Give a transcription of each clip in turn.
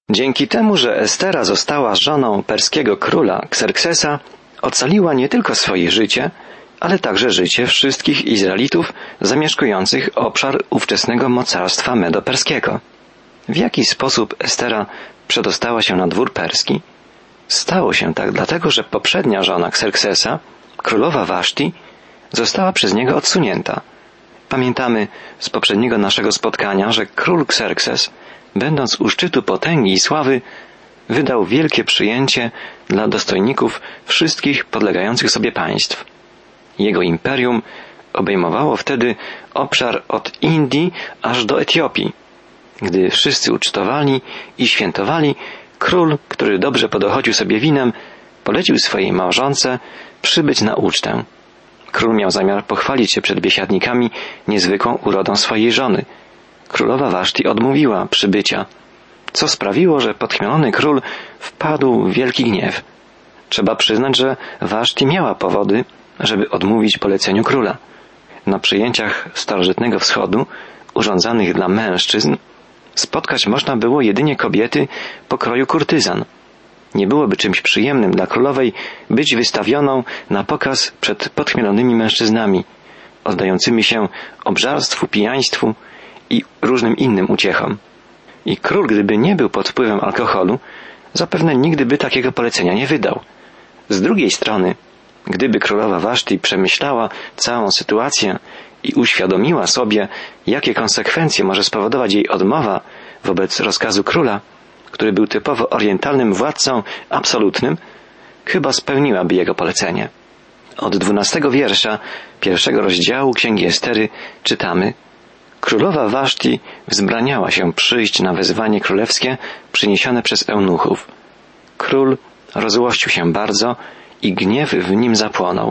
Dzięki temu, że Estera została żoną perskiego króla Kserksesa, ocaliła nie tylko swoje życie, ale także życie wszystkich Izraelitów zamieszkujących obszar ówczesnego mocarstwa medo-perskiego. W jaki sposób Estera przedostała się na dwór perski? Stało się tak dlatego, że poprzednia żona Kserksesa, królowa Waszti, została przez niego odsunięta. Pamiętamy z poprzedniego naszego spotkania, że król Kserkses, będąc u szczytu potęgi i sławy, wydał wielkie przyjęcie dla dostojników wszystkich podlegających sobie państw. Jego imperium obejmowało wtedy obszar od Indii aż do Etiopii. Gdy wszyscy ucztowali i świętowali, król, który dobrze podochodził sobie winem, polecił swojej małżonce przybyć na ucztę. Król miał zamiar pochwalić się przed biesiadnikami niezwykłą urodą swojej żony. Królowa Waszti odmówiła przybycia, co sprawiło, że podchmielony król wpadł w wielki gniew. Trzeba przyznać, że Waszti miała powody, żeby odmówić poleceniu króla. Na przyjęciach starożytnego wschodu, urządzanych dla mężczyzn, spotkać można było jedynie kobiety pokroju kurtyzan. Nie byłoby czymś przyjemnym dla królowej być wystawioną na pokaz przed podchmielonymi mężczyznami, oddającymi się obżarstwu, pijaństwu i różnym innym uciechom. I król, gdyby nie był pod wpływem alkoholu, zapewne nigdy by takiego polecenia nie wydał. Z drugiej strony, gdyby królowa Waszti przemyślała całą sytuację i uświadomiła sobie, jakie konsekwencje może spowodować jej odmowa wobec rozkazu króla, który był typowo orientalnym władcą absolutnym, chyba spełniłaby jego polecenie. Od 12 wiersza 1 rozdziału Księgi Estery czytamy: Królowa Waszti wzbraniała się przyjść na wezwanie królewskie przyniesione przez eunuchów. Król rozłościł się bardzo i gniew w nim zapłonął.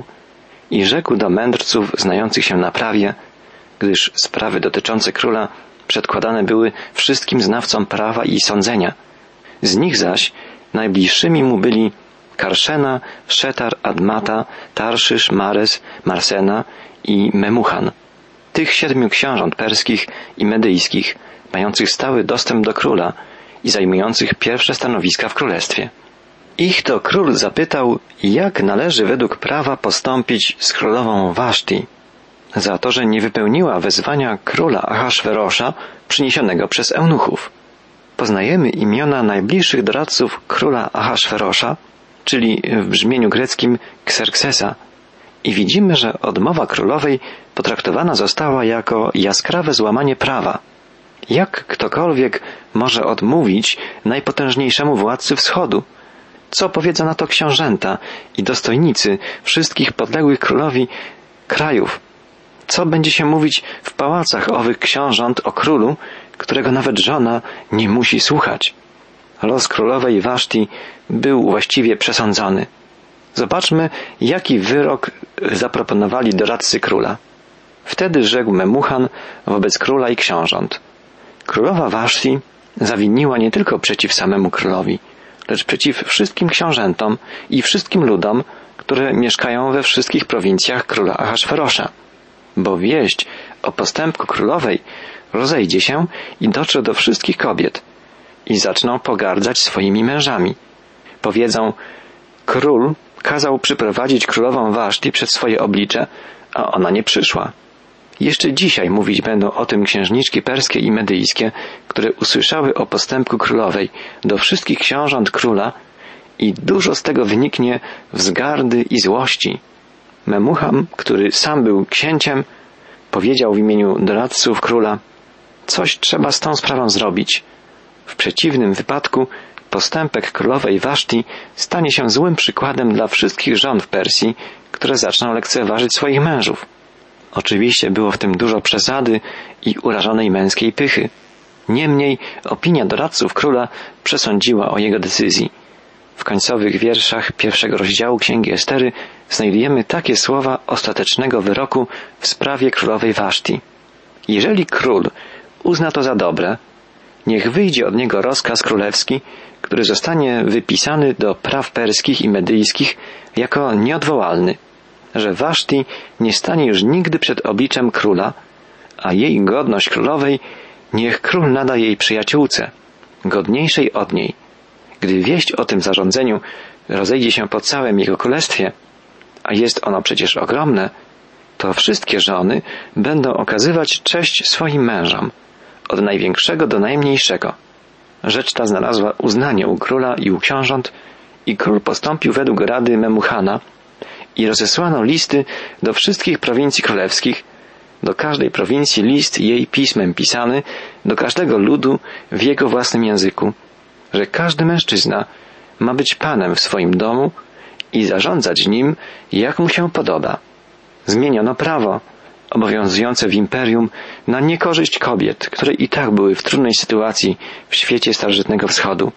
I rzekł do mędrców znających się na prawie, gdyż sprawy dotyczące króla przedkładane były wszystkim znawcom prawa i sądzenia. Z nich zaś najbliższymi mu byli Karszena, Szetar, Admata, Tarszysz, Mares, Marsena i Memuchan. Tych 7 książąt perskich i medyjskich, mających stały dostęp do króla i zajmujących pierwsze stanowiska w królestwie. Ich to król zapytał, jak należy według prawa postąpić z królową Waszti, za to, że nie wypełniła wezwania króla Ahasferosza przyniesionego przez eunuchów. Poznajemy imiona najbliższych doradców króla Ahasferosza, czyli w brzmieniu greckim Kserksesa, i widzimy, że odmowa królowej potraktowana została jako jaskrawe złamanie prawa. Jak ktokolwiek może odmówić najpotężniejszemu władcy wschodu? Co powiedzą na to książęta i dostojnicy wszystkich podległych królowi krajów? Co będzie się mówić w pałacach owych książąt o królu, którego nawet żona nie musi słuchać? Los królowej Waszti był właściwie przesądzony. Zobaczmy, jaki wyrok zaproponowali doradcy króla. Wtedy rzekł Memuchan wobec króla i książąt: Królowa Waszti zawiniła nie tylko przeciw samemu królowi, lecz przeciw wszystkim książętom i wszystkim ludom, które mieszkają we wszystkich prowincjach króla Ahasferosza. Bo wieść o postępku królowej rozejdzie się i dotrze do wszystkich kobiet i zaczną pogardzać swoimi mężami. Powiedzą: król kazał przyprowadzić królową Waszti przed swoje oblicze, a ona nie przyszła. Jeszcze dzisiaj mówić będą o tym księżniczki perskie i medyjskie, które usłyszały o postępku królowej do wszystkich książąt króla i dużo z tego wyniknie wzgardy i złości. Memuchan, który sam był księciem, powiedział w imieniu doradców króla: coś trzeba z tą sprawą zrobić. W przeciwnym wypadku postępek królowej Waszti stanie się złym przykładem dla wszystkich żon w Persji, które zaczną lekceważyć swoich mężów. Oczywiście było w tym dużo przesady i urażonej męskiej pychy. Niemniej opinia doradców króla przesądziła o jego decyzji. W końcowych wierszach 1 rozdziału Księgi Estery znajdujemy takie słowa ostatecznego wyroku w sprawie królowej Waszti. Jeżeli król uzna to za dobre, niech wyjdzie od niego rozkaz królewski, który zostanie wypisany do praw perskich i medyjskich jako nieodwołalny, że Waszti nie stanie już nigdy przed obliczem króla, a jej godność królowej niech król nada jej przyjaciółce, godniejszej od niej. Gdy wieść o tym zarządzeniu rozejdzie się po całym jego królestwie, a jest ono przecież ogromne, to wszystkie żony będą okazywać cześć swoim mężom, od największego do najmniejszego. Rzecz ta znalazła uznanie u króla i u książąt i król postąpił według rady Memuchana i rozesłano listy do wszystkich prowincji królewskich, do każdej prowincji list jej pismem pisany, do każdego ludu w jego własnym języku, że każdy mężczyzna ma być panem w swoim domu i zarządzać nim, jak mu się podoba. Zmieniono prawo obowiązujące w imperium na niekorzyść kobiet, które i tak były w trudnej sytuacji w świecie starożytnego wschodu.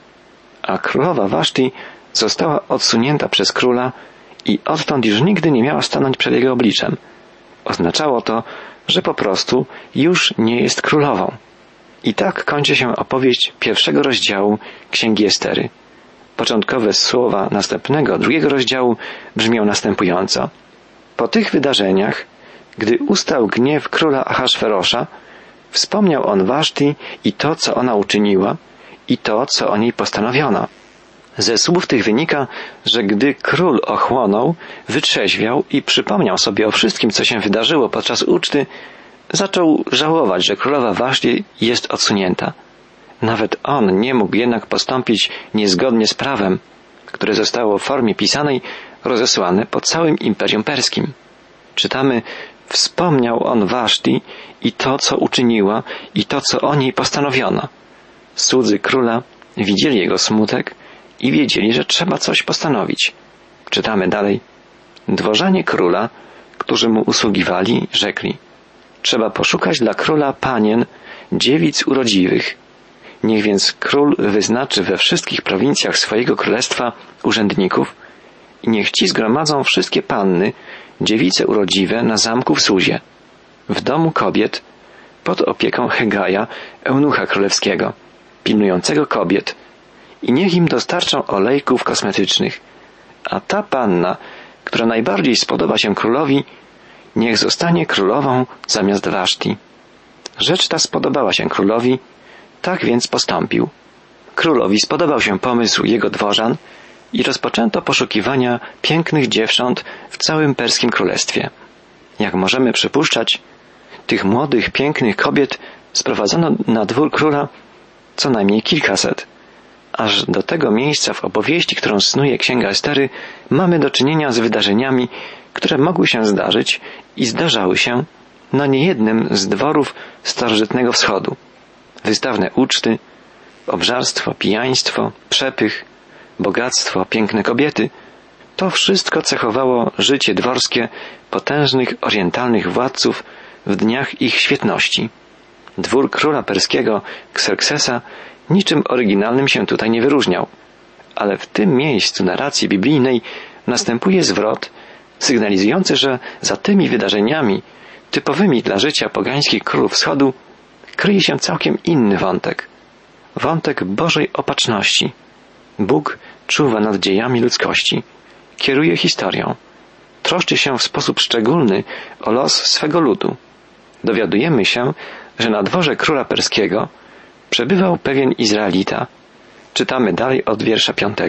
A królowa Waszti została odsunięta przez króla i odtąd już nigdy nie miała stanąć przed jego obliczem. Oznaczało to, że po prostu już nie jest królową. I tak kończy się opowieść pierwszego rozdziału Księgi Estery. Początkowe słowa następnego, drugiego rozdziału brzmią następująco. Po tych wydarzeniach, gdy ustał gniew króla Ahasferosza, wspomniał on Waszti i to, co ona uczyniła, i to, co o niej postanowiono. Ze słów tych wynika, że gdy król ochłonął, wytrzeźwiał i przypomniał sobie o wszystkim, co się wydarzyło podczas uczty, zaczął żałować, że królowa Waszti jest odsunięta. Nawet on nie mógł jednak postąpić niezgodnie z prawem, które zostało w formie pisanej rozesłane po całym Imperium Perskim. Czytamy, wspomniał on Waszti i to, co uczyniła, i to, co o niej postanowiono. Słudzy króla widzieli jego smutek i wiedzieli, że trzeba coś postanowić. Czytamy dalej. Dworzanie króla, którzy mu usługiwali, rzekli: trzeba poszukać dla króla panien, dziewic urodziwych. Niech więc król wyznaczy we wszystkich prowincjach swojego królestwa urzędników i niech ci zgromadzą wszystkie panny, dziewice urodziwe na zamku w Suzie, w domu kobiet, pod opieką Hegaja, eunucha królewskiego, pilnującego kobiet, i niech im dostarczą olejków kosmetycznych, a ta panna, która najbardziej spodoba się królowi, niech zostanie królową zamiast Waszti. Rzecz ta spodobała się królowi, tak więc postąpił. Królowi spodobał się pomysł jego dworzan i rozpoczęto poszukiwania pięknych dziewcząt w całym perskim królestwie. Jak możemy przypuszczać, tych młodych, pięknych kobiet sprowadzono na dwór króla co najmniej kilkaset. Aż do tego miejsca w opowieści, którą snuje Księga Estery, mamy do czynienia z wydarzeniami, które mogły się zdarzyć i zdarzały się na niejednym z dworów starożytnego wschodu. Wystawne uczty, obżarstwo, pijaństwo, przepych, bogactwo, piękne kobiety — to wszystko cechowało życie dworskie potężnych orientalnych władców w dniach ich świetności. Dwór króla perskiego Kserksesa niczym oryginalnym się tutaj nie wyróżniał, ale w tym miejscu narracji biblijnej następuje zwrot sygnalizujący, że za tymi wydarzeniami typowymi dla życia pogańskich królów wschodu kryje się całkiem inny wątek. Wątek Bożej opatrzności. Bóg czuwa nad dziejami ludzkości, kieruje historią, troszczy się w sposób szczególny o los swego ludu. Dowiadujemy się, że na dworze króla perskiego przebywał pewien Izraelita. Czytamy dalej od wiersza 5.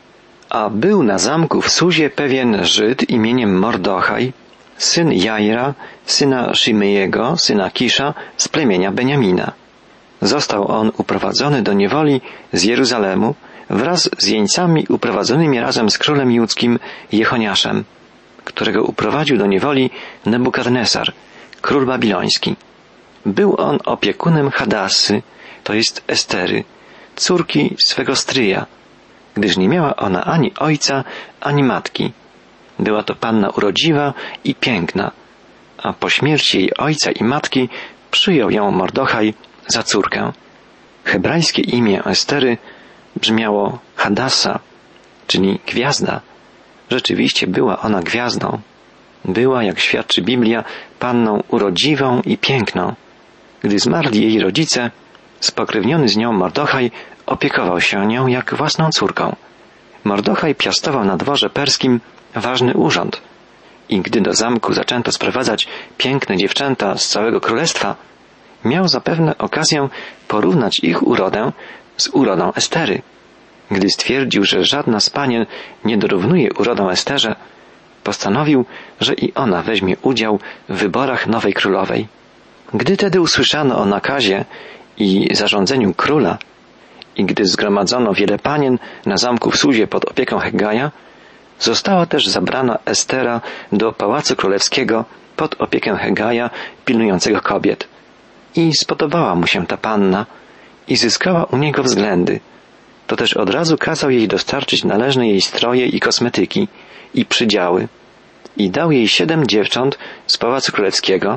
A był na zamku w Suzie pewien Żyd imieniem Mordochaj, syn Jaira, syna Szimejego, syna Kisza z plemienia Beniamina. Został on uprowadzony do niewoli z Jeruzalemu wraz z jeńcami uprowadzonymi razem z królem judzkim Jechoniaszem, którego uprowadził do niewoli Nebukadnesar, król babiloński. Był on opiekunem Hadassy, to jest Estery, córki swego stryja, gdyż nie miała ona ani ojca, ani matki. Była to panna urodziwa i piękna, a po śmierci jej ojca i matki przyjął ją Mordochaj za córkę. Hebrajskie imię Estery brzmiało Hadassa, czyli gwiazda. Rzeczywiście była ona gwiazdą. Była, jak świadczy Biblia, panną urodziwą i piękną. Gdy zmarli jej rodzice, spokrewniony z nią Mordochaj opiekował się nią jak własną córką. Mordochaj piastował na dworze perskim ważny urząd i gdy do zamku zaczęto sprowadzać piękne dziewczęta z całego królestwa, miał zapewne okazję porównać ich urodę z urodą Estery. Gdy stwierdził, że żadna z panien nie dorównuje urodą Esterze, postanowił, że i ona weźmie udział w wyborach nowej królowej. Gdy tedy usłyszano o nakazie i zarządzeniu króla i gdy zgromadzono wiele panien na zamku w Suzie pod opieką Hegaja, została też zabrana Estera do pałacu królewskiego pod opiekę Hegaja pilnującego kobiet. I spodobała mu się ta panna i zyskała u niego względy. To też od razu kazał jej dostarczyć należne jej stroje i kosmetyki i przydziały i dał jej 7 dziewcząt z pałacu królewskiego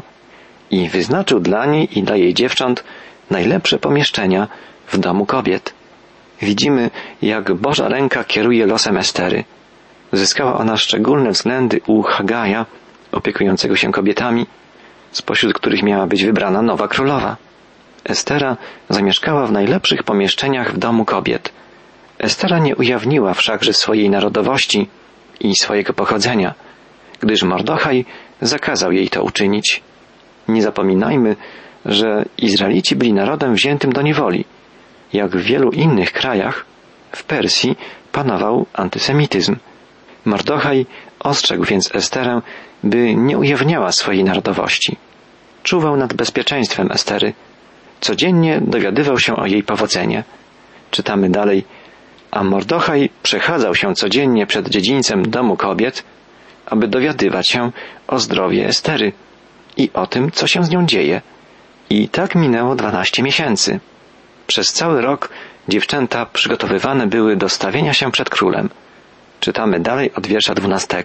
i wyznaczył dla niej i dla jej dziewcząt najlepsze pomieszczenia w domu kobiet. Widzimy, jak Boża ręka kieruje losem Estery. Zyskała ona szczególne względy u Hegaja, opiekującego się kobietami, spośród których miała być wybrana nowa królowa. Estera zamieszkała w najlepszych pomieszczeniach w domu kobiet. Estera nie ujawniła wszakże swojej narodowości i swojego pochodzenia, gdyż Mordochaj zakazał jej to uczynić. Nie zapominajmy, że Izraelici byli narodem wziętym do niewoli. Jak w wielu innych krajach, w Persji panował antysemityzm. Mordochaj ostrzegł więc Esterę, by nie ujawniała swojej narodowości. Czuwał nad bezpieczeństwem Estery. Codziennie dowiadywał się o jej powodzenie. Czytamy dalej. A Mordochaj przechadzał się codziennie przed dziedzińcem domu kobiet, aby dowiadywać się o zdrowiu Estery i o tym, co się z nią dzieje. I tak minęło 12 miesięcy. Przez cały rok dziewczęta przygotowywane były do stawienia się przed królem. Czytamy dalej od wiersza 12.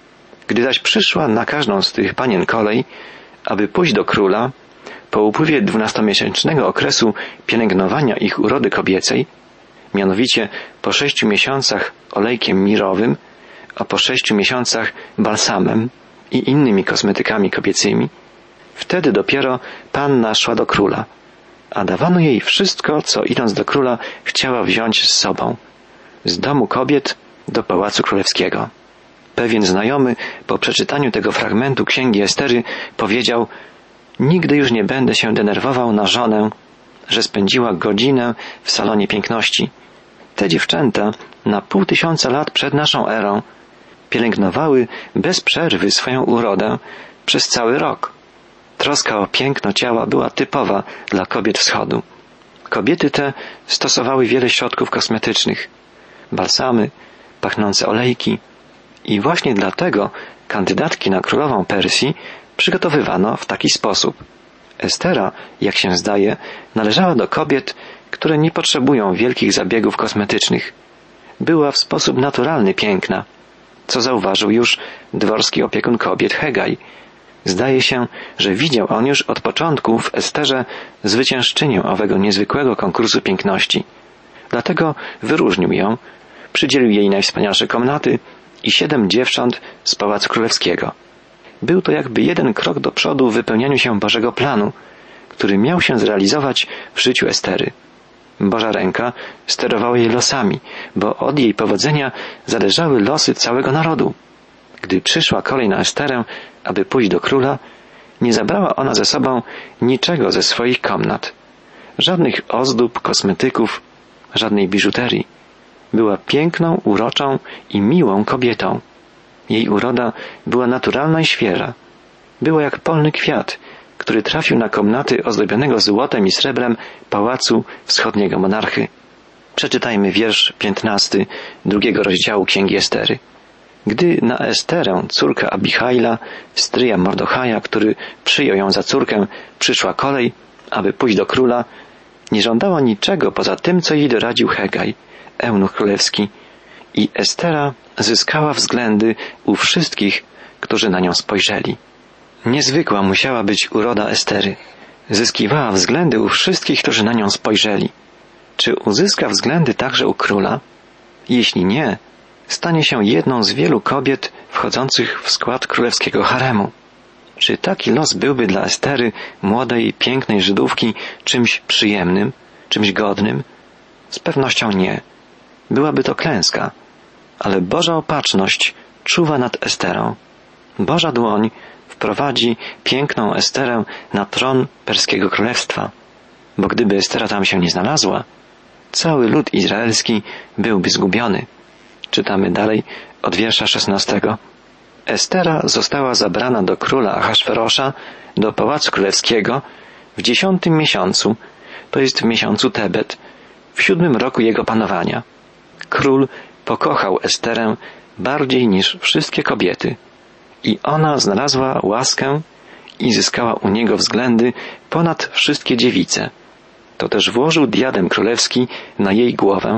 Gdy zaś przyszła na każdą z tych panien kolej, aby pójść do króla, po upływie 12-miesięcznego okresu pielęgnowania ich urody kobiecej, mianowicie po 6 miesiącach olejkiem mirowym, a po 6 miesiącach balsamem i innymi kosmetykami kobiecymi, wtedy dopiero panna szła do króla, a dawano jej wszystko, co idąc do króla chciała wziąć z sobą, z domu kobiet do pałacu królewskiego. Pewien znajomy po przeczytaniu tego fragmentu księgi Estery powiedział: nigdy już nie będę się denerwował na żonę, że spędziła godzinę w salonie piękności. Te dziewczęta na 500 lat przed naszą erą pielęgnowały bez przerwy swoją urodę przez cały rok. Troska o piękno ciała była typowa dla kobiet wschodu. Kobiety te stosowały wiele środków kosmetycznych, balsamy, pachnące olejki i właśnie dlatego kandydatki na królową Persji przygotowywano w taki sposób. Estera, jak się zdaje, należała do kobiet, które nie potrzebują wielkich zabiegów kosmetycznych. Była w sposób naturalny piękna, co zauważył już dworski opiekun kobiet Hegaj. Zdaje się, że widział on już od początku w Esterze zwyciężczynię owego niezwykłego konkursu piękności. Dlatego wyróżnił ją, przydzielił jej najwspanialsze komnaty i 7 dziewcząt z pałacu królewskiego. Był to jakby jeden krok do przodu w wypełnianiu się Bożego planu, który miał się zrealizować w życiu Estery. Boża ręka sterowała jej losami, bo od jej powodzenia zależały losy całego narodu. Gdy przyszła kolej na Esterę, aby pójść do króla, nie zabrała ona ze sobą niczego ze swoich komnat. Żadnych ozdób, kosmetyków, żadnej biżuterii. Była piękną, uroczą i miłą kobietą. Jej uroda była naturalna i świeża. Była jak polny kwiat, który trafił na komnaty ozdobionego złotem i srebrem pałacu wschodniego monarchy. Przeczytajmy wiersz 15 drugiego rozdziału Księgi Estery. Gdy na Esterę, córkę Abihaila, stryja Mordochaja, który przyjął ją za córkę, przyszła kolej, aby pójść do króla, nie żądała niczego poza tym, co jej doradził Hegaj, eunuch królewski, i Estera zyskała względy u wszystkich, którzy na nią spojrzeli. Niezwykła musiała być uroda Estery. Zyskiwała względy u wszystkich, którzy na nią spojrzeli. Czy uzyska względy także u króla? Jeśli nie, stanie się jedną z wielu kobiet wchodzących w skład królewskiego haremu. Czy taki los byłby dla Estery, młodej, pięknej Żydówki, czymś przyjemnym, czymś godnym? Z pewnością nie. Byłaby to klęska. Ale Boża opatrzność czuwa nad Esterą. Boża dłoń wprowadzi piękną Esterę na tron perskiego królestwa. Bo gdyby Estera tam się nie znalazła, cały lud izraelski byłby zgubiony. Czytamy dalej od wiersza 16. Estera została zabrana do króla Ahasferosza, do pałacu królewskiego w 10. miesiącu, to jest w miesiącu Tebet, w 7. roku jego panowania. Król pokochał Esterę bardziej niż wszystkie kobiety i ona znalazła łaskę i zyskała u niego względy ponad wszystkie dziewice. To też włożył diadem królewski na jej głowę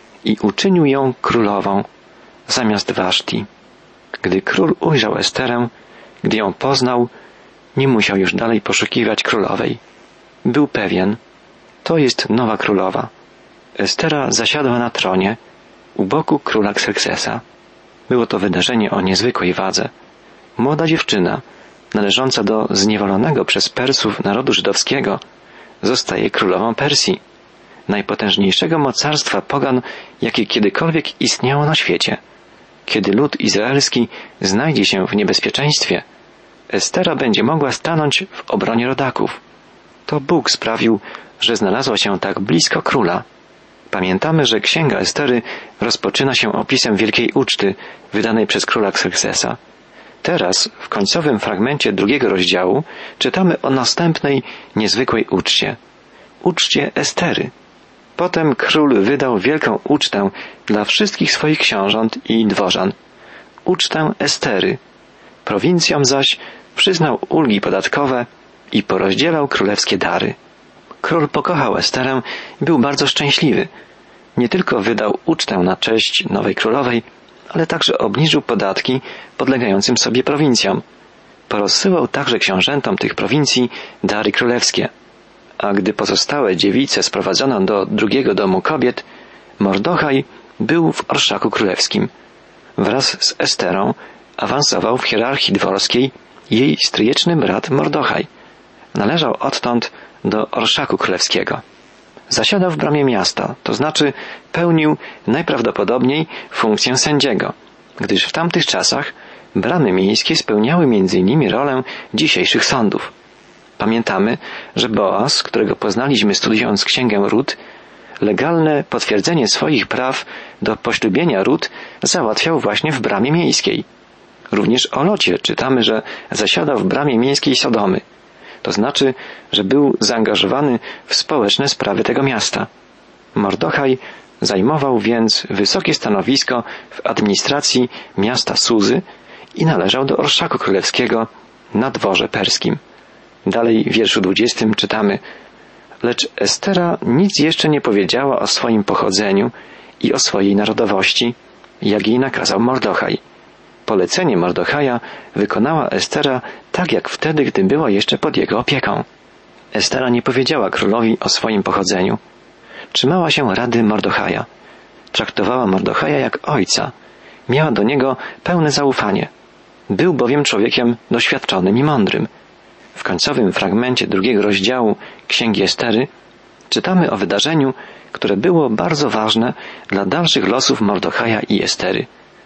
i uczynił ją królową zamiast Waszti. Gdy król ujrzał Esterę, gdy ją poznał, nie musiał już dalej poszukiwać królowej. Był pewien, to jest nowa królowa. Estera zasiadła na tronie u boku króla Kserksesa. Było to wydarzenie o niezwykłej wadze. Młoda dziewczyna, należąca do zniewolonego przez Persów narodu żydowskiego, zostaje królową Persji, najpotężniejszego mocarstwa pogan, jakie kiedykolwiek istniało na świecie. Kiedy lud izraelski znajdzie się w niebezpieczeństwie, Estera będzie mogła stanąć w obronie rodaków. To Bóg sprawił, że znalazła się tak blisko króla. Pamiętamy, że Księga Estery rozpoczyna się opisem wielkiej uczty wydanej przez króla Kserksesa. Teraz, w końcowym fragmencie 2 rozdziału, czytamy o następnej niezwykłej uczcie. Uczcie Estery. Potem król wydał wielką ucztę dla wszystkich swoich książąt i dworzan. Ucztę Estery. Prowincjom zaś przyznał ulgi podatkowe i porozdzielał królewskie dary. Król pokochał Esterę i był bardzo szczęśliwy. Nie tylko wydał ucztę na cześć nowej królowej, ale także obniżył podatki podlegającym sobie prowincjom. Porozsyłał także książętom tych prowincji dary królewskie. A gdy pozostałe dziewice sprowadzono do drugiego domu kobiet, Mordochaj był w orszaku królewskim. Wraz z Esterą awansował w hierarchii dworskiej jej stryjeczny brat Mordochaj. Należał odtąd do orszaku królewskiego. Zasiadał w bramie miasta, to znaczy pełnił najprawdopodobniej funkcję sędziego, gdyż w tamtych czasach bramy miejskie spełniały m.in. rolę dzisiejszych sądów. Pamiętamy, że Boaz, którego poznaliśmy studiując Księgę Rut, legalne potwierdzenie swoich praw do poślubienia Rut załatwiał właśnie w bramie miejskiej. Również o Locie czytamy, że zasiadał w bramie miejskiej Sodomy. To znaczy, że był zaangażowany w społeczne sprawy tego miasta. Mordochaj zajmował więc wysokie stanowisko w administracji miasta Suzy i należał do orszaku królewskiego na dworze perskim. Dalej w wierszu 20 czytamy: lecz Estera nic jeszcze nie powiedziała o swoim pochodzeniu i o swojej narodowości, jak jej nakazał Mordochaj. Polecenie Mordochaja wykonała Estera tak jak wtedy, gdy była jeszcze pod jego opieką. Estera nie powiedziała królowi o swoim pochodzeniu. Trzymała się rady Mordochaja. Traktowała Mordochaja jak ojca. Miała do niego pełne zaufanie. Był bowiem człowiekiem doświadczonym i mądrym. W końcowym fragmencie 2 rozdziału Księgi Estery czytamy o wydarzeniu, które było bardzo ważne dla dalszych losów Mordochaja i Estery.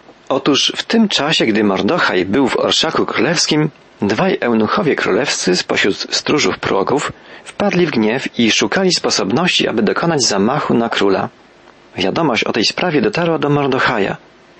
Otóż w tym czasie, gdy Mordochaj był w orszaku królewskim, 2 eunuchowie królewscy spośród stróżów progów wpadli w gniew i szukali sposobności, aby dokonać zamachu na króla. Wiadomość o tej sprawie dotarła do Mordochaja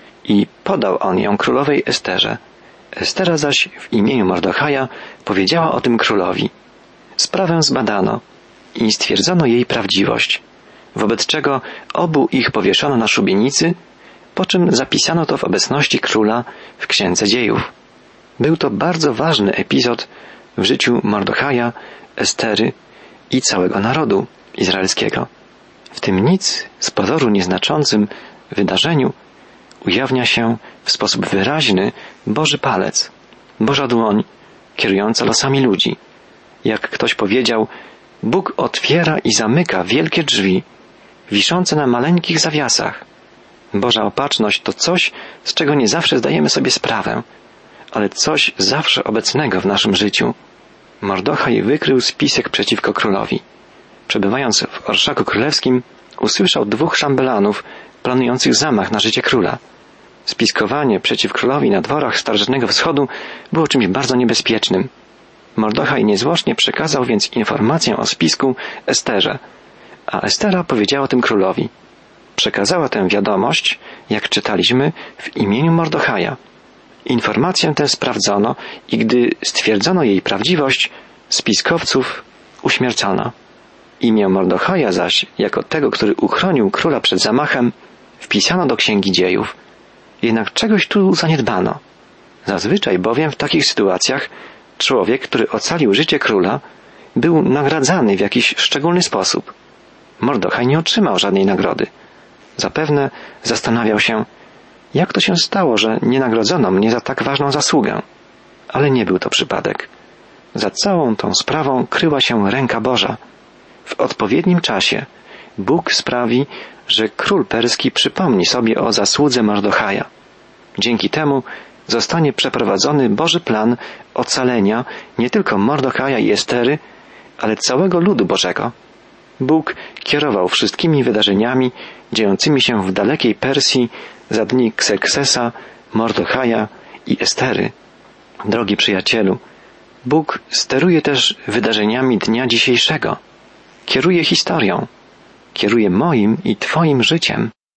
i podał on ją królowej Esterze. Estera zaś w imieniu Mordochaja powiedziała o tym królowi. Sprawę zbadano i stwierdzono jej prawdziwość, wobec czego obu ich powieszono na szubienicy, po czym zapisano to w obecności króla w Księdze Dziejów. Był to bardzo ważny epizod w życiu Mordochaja, Estery i całego narodu izraelskiego. W tym nic z pozoru nieznaczącym wydarzeniu ujawnia się w sposób wyraźny Boży palec, Boża dłoń kierująca losami ludzi. Jak ktoś powiedział, Bóg otwiera i zamyka wielkie drzwi, wiszące na maleńkich zawiasach. Boża opatrzność to coś, z czego nie zawsze zdajemy sobie sprawę, ale coś zawsze obecnego w naszym życiu. Mordochaj wykrył spisek przeciwko królowi. Przebywając w orszaku królewskim, usłyszał 2 szambelanów planujących zamach na życie króla. Spiskowanie przeciw królowi na dworach Starożytnego Wschodu było czymś bardzo niebezpiecznym. Mordochaj niezwłocznie przekazał więc informację o spisku Esterze. A Estera powiedziała tym królowi. Przekazała tę wiadomość, jak czytaliśmy, w imieniu Mordechaja. Informację tę sprawdzono i gdy stwierdzono jej prawdziwość, spiskowców uśmiercono. Imię Mordechaja zaś, jako tego, który uchronił króla przed zamachem, wpisano do Księgi Dziejów. Jednak czegoś tu zaniedbano. Zazwyczaj bowiem w takich sytuacjach człowiek, który ocalił życie króla, był nagradzany w jakiś szczególny sposób. Mordechaj nie otrzymał żadnej nagrody. Zapewne zastanawiał się, jak to się stało, że nie nagrodzono mnie za tak ważną zasługę. Ale nie był to przypadek. Za całą tą sprawą kryła się ręka Boża. W odpowiednim czasie Bóg sprawi, że król perski przypomni sobie o zasłudze Mordechaja. Dzięki temu zostanie przeprowadzony Boży plan ocalenia nie tylko Mordechaja i Estery, ale całego ludu Bożego. Bóg kierował wszystkimi wydarzeniami dziejącymi się w dalekiej Persji za dni Kserksesa, Mordechaja i Estery. Drogi przyjacielu, Bóg steruje też wydarzeniami dnia dzisiejszego. Kieruje historią. Kieruje moim i Twoim życiem.